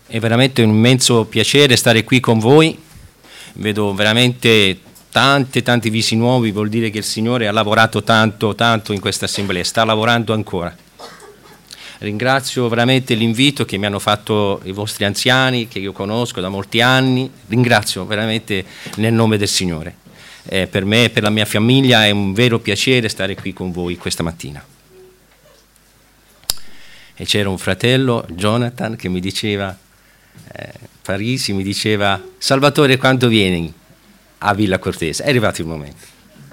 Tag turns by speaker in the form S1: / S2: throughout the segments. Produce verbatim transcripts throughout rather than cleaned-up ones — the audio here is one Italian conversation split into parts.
S1: È veramente un immenso piacere stare qui con voi. Vedo veramente tanti, tanti visi nuovi, vuol dire che il Signore ha lavorato tanto, tanto in questa assemblea, sta lavorando ancora. Ringrazio veramente l'invito che mi hanno fatto i vostri anziani, che io conosco da molti anni. Ringrazio veramente nel nome del Signore. Eh, per me e per la mia famiglia è un vero piacere stare qui con voi questa mattina. E c'era un fratello, Jonathan, che mi diceva, eh, Parisi, mi diceva: Salvatore, quando vieni a Villa Cortese? È arrivato il momento.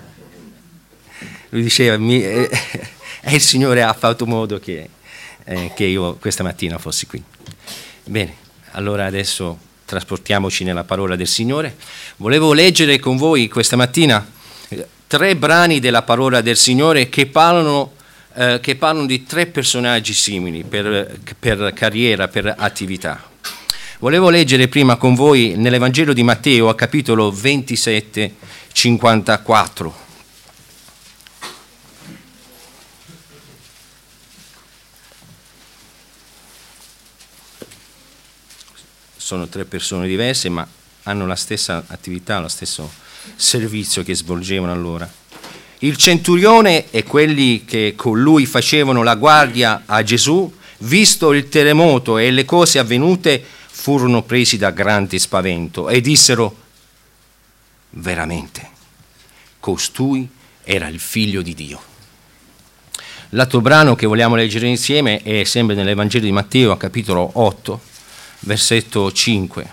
S1: Lui diceva, mi, eh, e il Signore ha fatto modo che, eh, che io questa mattina fossi qui. Bene, allora adesso trasportiamoci nella parola del Signore. Volevo leggere con voi questa mattina tre brani della parola del Signore che parlano Eh, che parlano di tre personaggi simili per, per carriera, per attività. Volevo leggere prima con voi nell'Evangelo di Matteo, a capitolo ventisette, cinquantaquattro. Sono tre persone diverse, ma hanno la stessa attività, lo stesso servizio che svolgevano allora. Il centurione e quelli che con lui facevano la guardia a Gesù, visto il terremoto e le cose avvenute, furono presi da grande spavento e dissero: veramente, costui era il figlio di Dio. L'altro brano che vogliamo leggere insieme è sempre nell'Evangelo di Matteo, a capitolo otto, versetto cinque.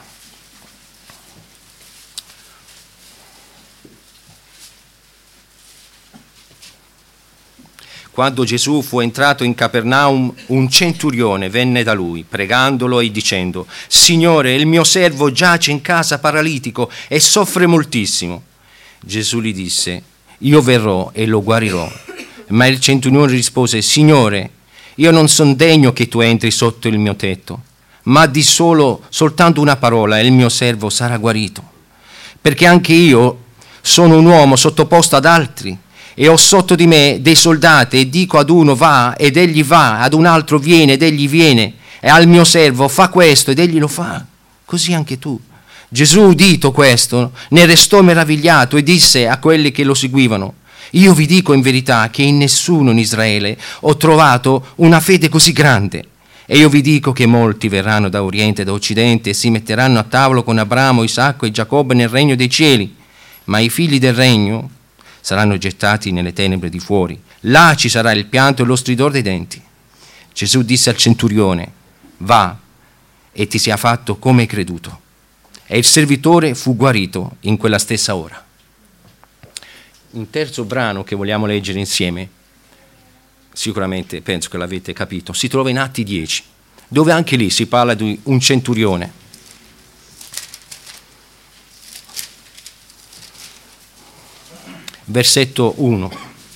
S1: Quando Gesù fu entrato in Capernaum, un centurione venne da lui, pregandolo e dicendo: Signore, il mio servo giace in casa paralitico e soffre moltissimo. Gesù gli disse: io verrò e lo guarirò. Ma il centurione rispose: Signore, io non sono degno che tu entri sotto il mio tetto, ma di solo soltanto una parola e il mio servo sarà guarito. Perché anche io sono un uomo sottoposto ad altri, e ho sotto di me dei soldati, e dico ad uno va ed egli va, ad un altro viene ed egli viene, e al mio servo fa questo ed egli lo fa. Così anche tu. Gesù, udito questo, ne restò meravigliato e disse a quelli che lo seguivano: io vi dico in verità che in nessuno in Israele ho trovato una fede così grande. E io vi dico che molti verranno da oriente e da occidente e si metteranno a tavolo con Abramo, Isacco e Giacobbe nel regno dei cieli, ma i figli del regno saranno gettati nelle tenebre di fuori. Là ci sarà il pianto e lo stridore dei denti. Gesù disse al centurione: va e ti sia fatto come hai creduto. E il servitore fu guarito in quella stessa ora. Un terzo brano che vogliamo leggere insieme, sicuramente penso che l'avete capito, si trova in Atti dieci, dove anche lì si parla di un centurione. Versetto uno.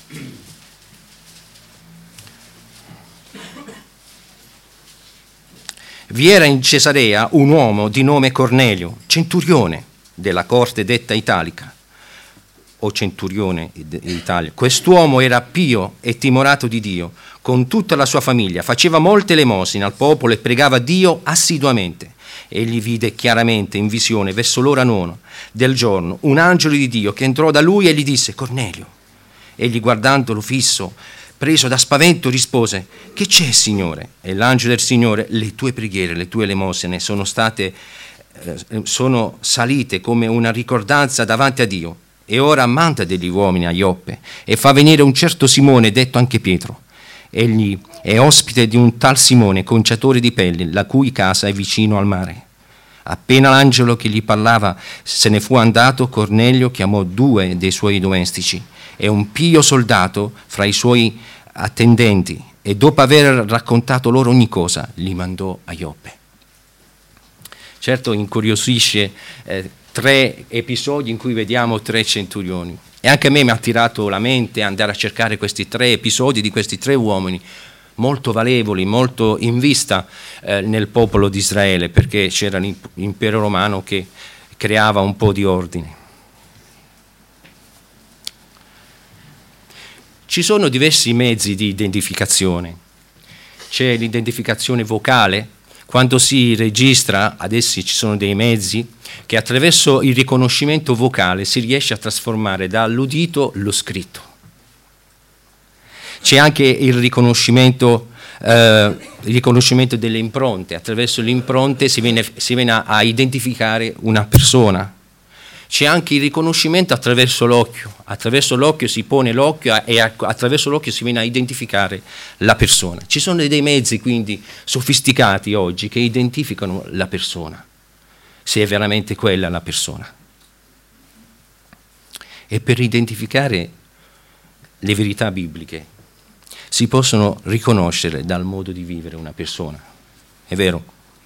S1: Vi era in Cesarea un uomo di nome Cornelio, centurione della corte detta italica, o centurione d'Italia. Quest'uomo era pio e timorato di Dio, con tutta la sua famiglia, faceva molte elemosine al popolo e pregava Dio assiduamente. Egli vide chiaramente in visione verso l'ora nona del giorno un angelo di Dio che entrò da lui e gli disse: Cornelio. Egli, guardandolo fisso, preso da spavento, rispose: che c'è, Signore? E l'angelo del Signore: le tue preghiere, le tue elemosine sono state eh, sono salite come una ricordanza davanti a Dio. E ora manda degli uomini a Ioppe e fa venire un certo Simone, detto anche Pietro. Egli è ospite di un tal Simone, conciatore di pelli, la cui casa è vicino al mare. Appena l'angelo che gli parlava se ne fu andato, Cornelio chiamò due dei suoi domestici e un pio soldato fra i suoi attendenti, e dopo aver raccontato loro ogni cosa, li mandò a Ioppe. Certo, incuriosisce eh, tre episodi in cui vediamo tre centurioni. E anche a me mi ha attirato la mente andare a cercare questi tre episodi di questi tre uomini, molto valevoli, molto in vista eh, nel popolo di Israele, perché c'era l'impero romano che creava un po' di ordine. Ci sono diversi mezzi di identificazione. C'è l'identificazione vocale, Quando si registra, adesso ci sono dei mezzi che attraverso il riconoscimento vocale si riesce a trasformare dall'udito lo scritto. C'è anche il riconoscimento, eh, il riconoscimento delle impronte. Attraverso le impronte si viene, si viene a, a identificare una persona. C'è anche il riconoscimento attraverso l'occhio. Attraverso l'occhio si pone l'occhio e attraverso l'occhio si viene a identificare la persona. Ci sono dei mezzi quindi sofisticati oggi che identificano la persona, se è veramente quella la persona. E per identificare le verità bibliche si possono riconoscere dal modo di vivere una persona. È vero?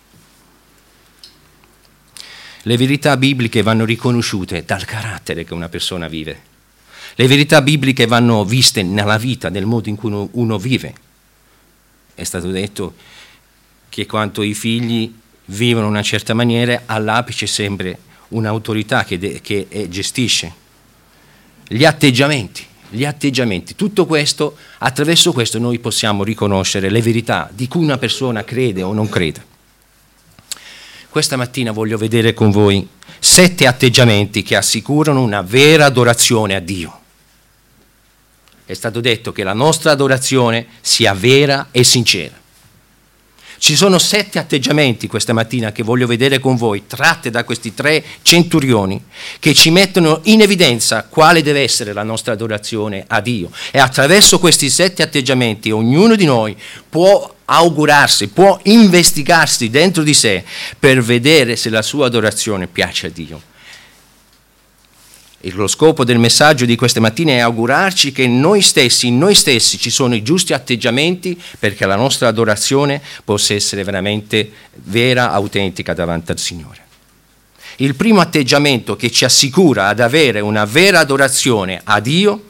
S1: Le verità bibliche vanno riconosciute dal carattere che una persona vive. Le verità bibliche vanno viste nella vita, nel modo in cui uno, uno vive. È stato detto che quando i figli vivono in una certa maniera, all'apice sembra un'autorità che, de, che eh, gestisce. Gli atteggiamenti, gli atteggiamenti, tutto questo, attraverso questo noi possiamo riconoscere le verità di cui una persona crede o non crede. Questa mattina voglio vedere con voi sette atteggiamenti che assicurano una vera adorazione a Dio. È stato detto che la nostra adorazione sia vera e sincera. Ci sono sette atteggiamenti questa mattina che voglio vedere con voi, tratte da questi tre centurioni, che ci mettono in evidenza quale deve essere la nostra adorazione a Dio. E attraverso questi sette atteggiamenti ognuno di noi può augurarsi, può investigarsi dentro di sé per vedere se la sua adorazione piace a Dio. E lo scopo del messaggio di questa mattina è augurarci che noi stessi, in noi stessi ci sono i giusti atteggiamenti perché la nostra adorazione possa essere veramente vera, autentica davanti al Signore. Il primo atteggiamento che ci assicura ad avere una vera adorazione a Dio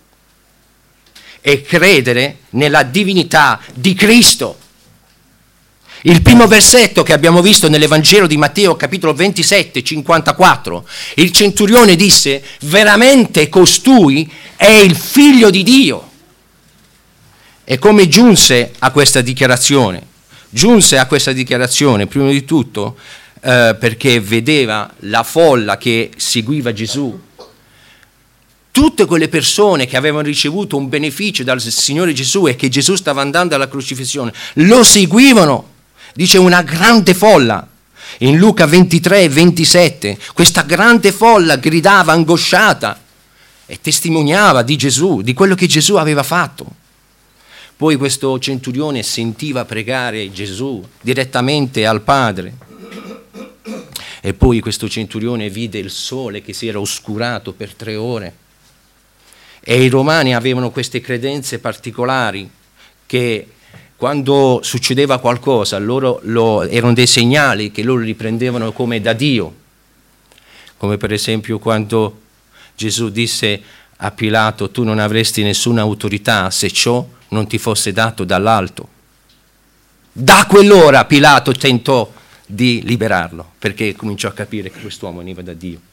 S1: è credere nella divinità di Cristo. Il primo versetto che abbiamo visto nell'Evangelo di Matteo, capitolo ventisette, cinquantaquattro, il centurione disse: veramente costui è il figlio di Dio. E come giunse a questa dichiarazione? Giunse a questa dichiarazione, prima di tutto, eh, perché vedeva la folla che seguiva Gesù. Tutte quelle persone che avevano ricevuto un beneficio dal Signore Gesù e che Gesù stava andando alla crocifissione, lo seguivano. Dice una grande folla. In Luca ventitré, ventisette, questa grande folla gridava angosciata e testimoniava di Gesù, di quello che Gesù aveva fatto. Poi questo centurione sentiva pregare Gesù direttamente al Padre. E poi questo centurione vide il sole che si era oscurato per tre ore. E i romani avevano queste credenze particolari che quando succedeva qualcosa, loro lo, erano dei segnali che loro riprendevano come da Dio. Come per esempio quando Gesù disse a Pilato: tu non avresti nessuna autorità se ciò non ti fosse dato dall'alto. Da quell'ora Pilato tentò di liberarlo, perché cominciò a capire che quest'uomo veniva da Dio.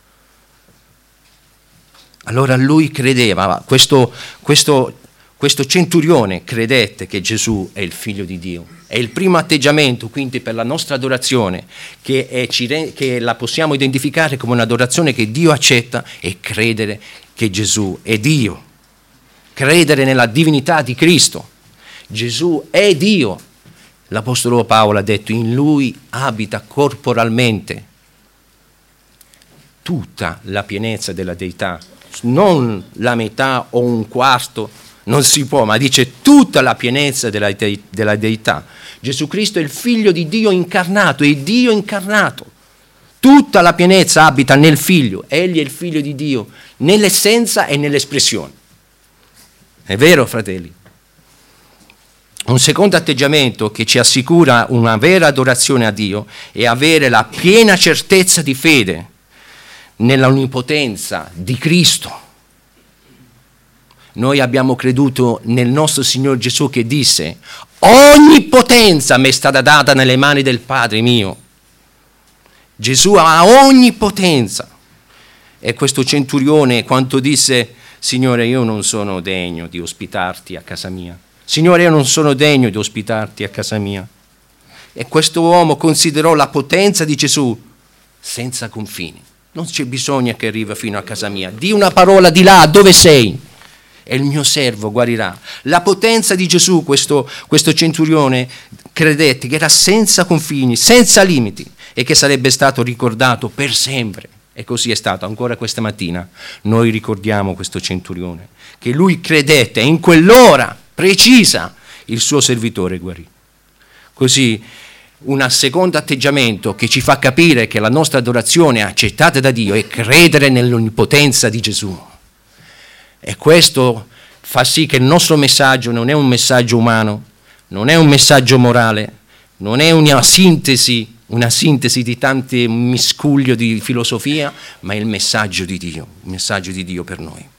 S1: Allora lui credeva, questo, questo Questo centurione credette che Gesù è il figlio di Dio. È il primo atteggiamento, quindi, per la nostra adorazione, che, è, che la possiamo identificare come un'adorazione che Dio accetta, è credere che Gesù è Dio. Credere nella divinità di Cristo. Gesù è Dio. L'Apostolo Paolo ha detto: in Lui abita corporalmente tutta la pienezza della deità, non la metà o un quarto. Non si può, ma dice tutta la pienezza della, de- della deità. Gesù Cristo è il figlio di Dio incarnato, è Dio incarnato. Tutta la pienezza abita nel figlio. Egli è il figlio di Dio, nell'essenza e nell'espressione. È vero, fratelli? Un secondo atteggiamento che ci assicura una vera adorazione a Dio è avere la piena certezza di fede nella onnipotenza di Cristo. Noi abbiamo creduto nel nostro Signore Gesù che disse: ogni potenza mi è stata data nelle mani del Padre mio. Gesù ha ogni potenza. E questo centurione, quando disse: Signore, io non sono degno di ospitarti a casa mia. Signore, io non sono degno di ospitarti a casa mia. E questo uomo considerò la potenza di Gesù senza confini. Non c'è bisogno che arrivi fino a casa mia. Di una parola di là, dove sei? E il mio servo guarirà. La potenza di Gesù, questo, questo centurione credette che era senza confini, senza limiti, e che sarebbe stato ricordato per sempre. E così è stato. Ancora questa mattina noi ricordiamo questo centurione, che lui credette e in quell'ora precisa il suo servitore guarì. Così un secondo atteggiamento che ci fa capire che la nostra adorazione è accettata da Dio è credere nell'onnipotenza di Gesù. E questo fa sì che il nostro messaggio non è un messaggio umano, non è un messaggio morale, non è una sintesi, una sintesi di tanti miscuglio di filosofia, ma è il messaggio di Dio, il messaggio di Dio per noi.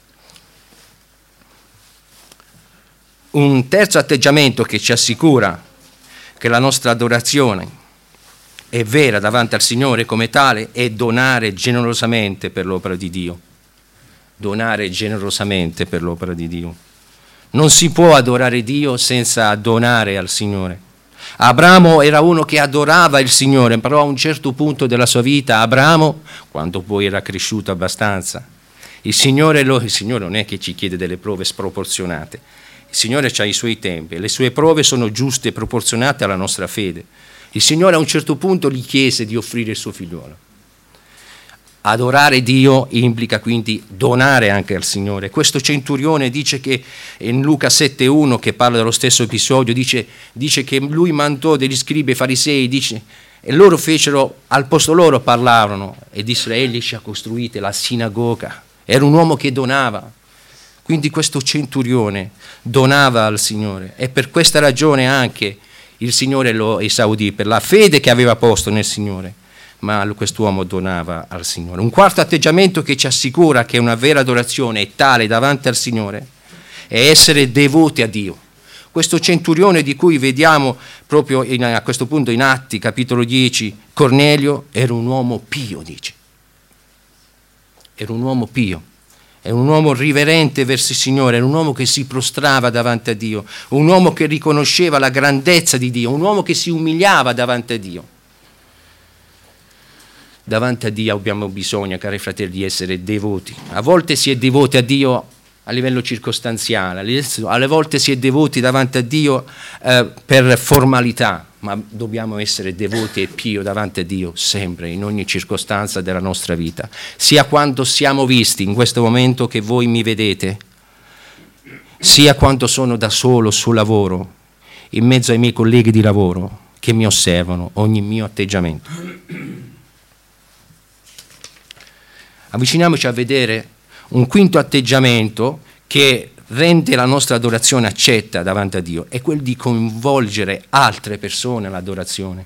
S1: Un terzo atteggiamento che ci assicura che la nostra adorazione è vera davanti al Signore come tale è donare generosamente per l'opera di Dio. Donare generosamente per l'opera di Dio. Non si può adorare Dio senza donare al Signore. Abramo era uno che adorava il Signore, però a un certo punto della sua vita Abramo, quando poi era cresciuto abbastanza, il Signore, lo, il Signore non è che ci chiede delle prove sproporzionate. Il Signore ha i suoi tempi, le sue prove sono giuste e proporzionate alla nostra fede. Il Signore a un certo punto gli chiese di offrire il suo figliolo. Adorare Dio implica quindi donare anche al Signore. Questo centurione dice che in Luca sette uno, che parla dello stesso episodio, dice, dice che lui mandò degli scribi e farisei, dice, e loro fecero, al posto loro parlarono e dissero: egli ci ha costruito la sinagoga. Era un uomo che donava. Quindi questo centurione donava al Signore e per questa ragione anche il Signore lo esaudì, per la fede che aveva posto nel Signore, ma quest'uomo donava al Signore. Un quarto atteggiamento che ci assicura che una vera adorazione è tale davanti al Signore è essere devoti a Dio. Questo centurione di cui vediamo proprio in, a questo punto in Atti, capitolo dieci, Cornelio era un uomo pio, dice. Era un uomo pio. È un uomo riverente verso il Signore, era un uomo che si prostrava davanti a Dio, un uomo che riconosceva la grandezza di Dio, un uomo che si umiliava davanti a Dio. Davanti a Dio abbiamo bisogno, cari fratelli, di essere devoti. A volte si è devoti a Dio a livello circostanziale, alle volte si è devoti davanti a Dio eh, per formalità, ma dobbiamo essere devoti e pio davanti a Dio sempre, in ogni circostanza della nostra vita, sia quando siamo visti in questo momento che voi mi vedete, sia quando sono da solo sul lavoro, in mezzo ai miei colleghi di lavoro che mi osservano ogni mio atteggiamento. Avviciniamoci a vedere un quinto atteggiamento che rende la nostra adorazione accetta davanti a Dio, è quello di coinvolgere altre persone all'adorazione.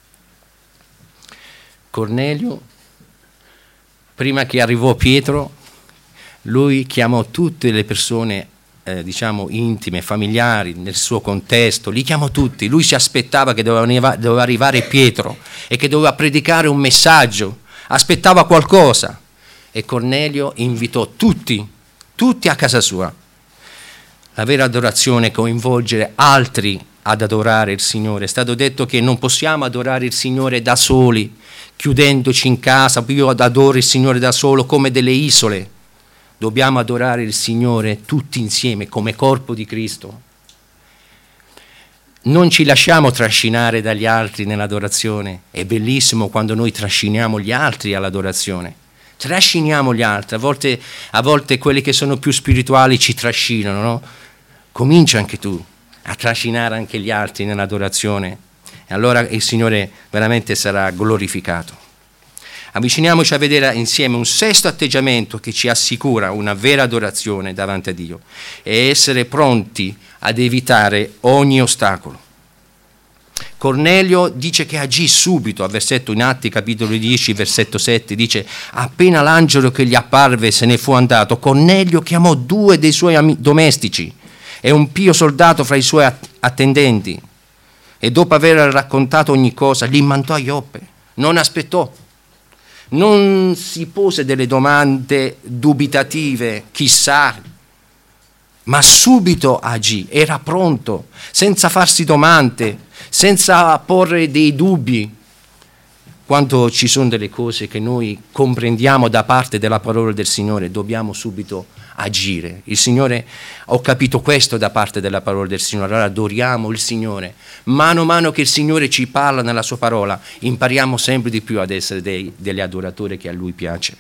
S1: Cornelio, prima che arrivò Pietro, lui chiamò tutte le persone, eh, diciamo, intime, familiari, nel suo contesto, li chiamò tutti. Lui si aspettava che doveva, doveva arrivare Pietro e che doveva predicare un messaggio, aspettava qualcosa. E Cornelio invitò tutti, tutti a casa sua. La vera adorazione è coinvolgere altri ad adorare il Signore. È stato detto che non possiamo adorare il Signore da soli, chiudendoci in casa. Io adoro il Signore da solo come delle isole. Dobbiamo adorare il Signore tutti insieme come corpo di Cristo. Non ci lasciamo trascinare dagli altri nell'adorazione. È bellissimo quando noi trasciniamo gli altri all'adorazione. Trasciniamo gli altri, a volte, a volte quelli che sono più spirituali ci trascinano, no? Comincia anche tu a trascinare anche gli altri nell'adorazione e allora il Signore veramente sarà glorificato. Avviciniamoci a vedere insieme un sesto atteggiamento che ci assicura una vera adorazione davanti a Dio e essere pronti ad evitare ogni ostacolo. Cornelio dice che agì subito, al versetto in Atti capitolo dieci versetto sette, dice: appena l'angelo che gli apparve se ne fu andato, Cornelio chiamò due dei suoi am- domestici e un pio soldato fra i suoi att- attendenti e dopo aver raccontato ogni cosa li mandò a Ioppe. Non aspettò, non si pose delle domande dubitative, chissà, ma subito agì, era pronto, senza farsi domande, senza porre dei dubbi. Quando ci sono delle cose che noi comprendiamo da parte della parola del Signore, dobbiamo subito agire. Il Signore, ho capito questo da parte della parola del Signore, allora adoriamo il Signore. Mano a mano che il Signore ci parla nella sua parola, impariamo sempre di più ad essere dei, degli adoratori che a Lui piace.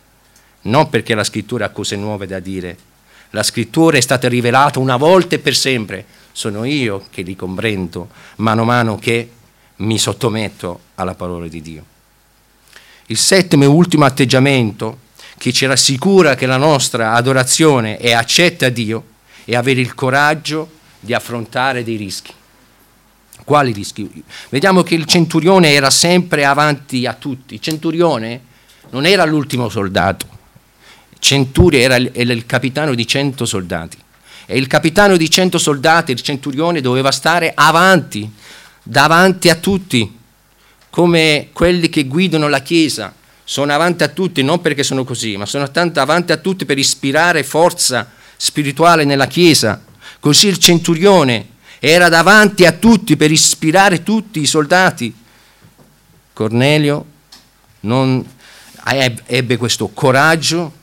S1: Non perché la Scrittura ha cose nuove da dire. La Scrittura è stata rivelata una volta e per sempre. Sono io che li comprendo mano a mano che mi sottometto alla parola di Dio. Il settimo e ultimo atteggiamento che ci rassicura che la nostra adorazione è accetta a Dio è avere il coraggio di affrontare dei rischi. Quali rischi? Vediamo che il centurione era sempre avanti a tutti. Il centurione non era l'ultimo soldato. Il centurione era il, era il capitano di cento soldati. E il capitano di cento soldati, il centurione, doveva stare avanti, davanti a tutti, come quelli che guidano la Chiesa. Sono avanti a tutti, non perché sono così, ma sono tanto avanti a tutti per ispirare forza spirituale nella Chiesa. Così il centurione era davanti a tutti per ispirare tutti i soldati. Cornelio non ebbe questo coraggio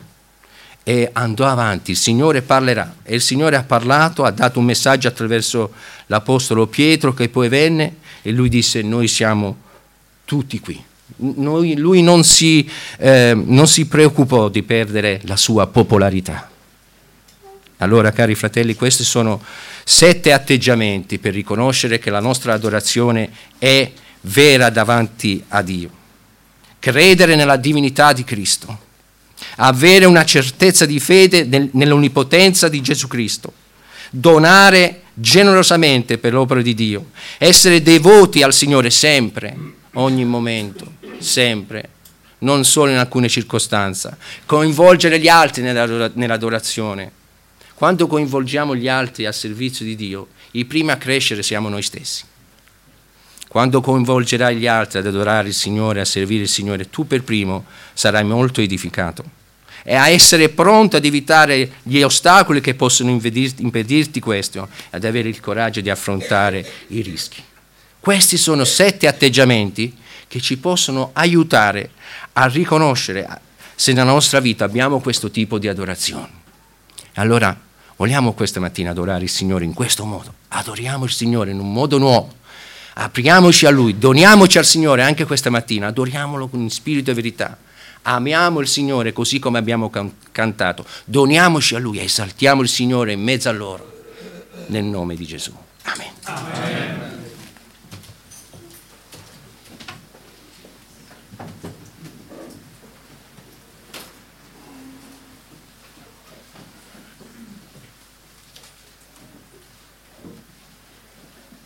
S1: e andò avanti. Il Signore parlerà. E il Signore ha parlato, ha dato un messaggio attraverso l'Apostolo Pietro, che poi venne e lui disse: noi siamo tutti qui. Noi, lui non si, eh, non si preoccupò di perdere la sua popolarità. Allora, cari fratelli, questi sono sette atteggiamenti per riconoscere che la nostra adorazione è vera davanti a Dio. Credere nella divinità di Cristo, avere una certezza di fede nel, nell'onnipotenza di Gesù Cristo, donare generosamente per l'opera di Dio, essere devoti al Signore sempre, ogni momento, sempre, non solo in alcune circostanze, coinvolgere gli altri nell'adorazione. Quando coinvolgiamo gli altri al servizio di Dio, i primi a crescere siamo noi stessi. Quando coinvolgerai gli altri ad adorare il Signore, a servire il Signore, tu per primo sarai molto edificato. E a essere pronto ad evitare gli ostacoli che possono impedirti, impedirti questo, ad avere il coraggio di affrontare i rischi. Questi sono sette atteggiamenti che ci possono aiutare a riconoscere se nella nostra vita abbiamo questo tipo di adorazione. Allora, vogliamo questa mattina adorare il Signore in questo modo. Adoriamo il Signore in un modo nuovo. Apriamoci a Lui, doniamoci al Signore anche questa mattina, adoriamolo con spirito e verità. Amiamo il Signore così come abbiamo can- cantato. Doniamoci a Lui e esaltiamo il Signore in mezzo a loro. Nel nome di Gesù. Amen. Amen.